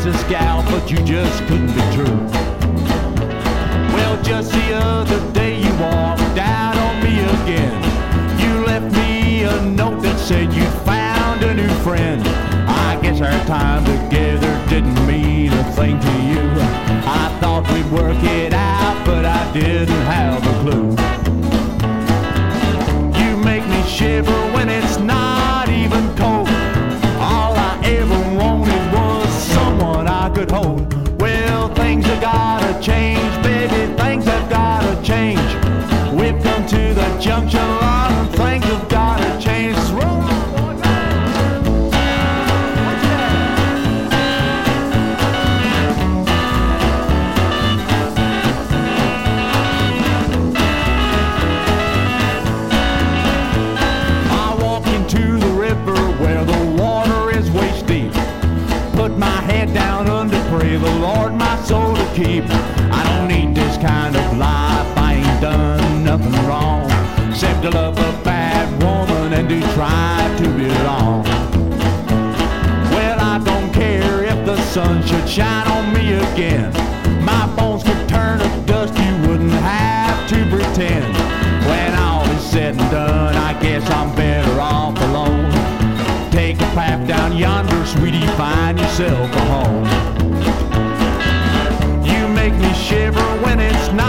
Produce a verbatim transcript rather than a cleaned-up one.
Texas gal, but you just couldn't be true. Well, just the other day you walked out on me again. You left me a note that said you'd found a new friend. I guess our time together didn't mean a thing to you. I thought we'd work it out, but I didn't have a clue. You make me shiver when it's not even cold. All I ever wanted was someone I could hold. Well, things have gotta change, baby, things have gotta change. We've come to the junction line and things have gotta change. Roll on, boy. I walk into the river where the water is waist deep. Put my head down under, pray the Lord my soul to keep. I don't need this kind of life, I ain't done nothing wrong, except to love a bad woman and to try to belong. Well, I don't care if the sun should shine on me again. My bones could turn to dust, you wouldn't have to pretend. When all is said and done, I guess I'm better off alone. Take a path down yonder, sweetie, find yourself a home. You make me shiver when it's not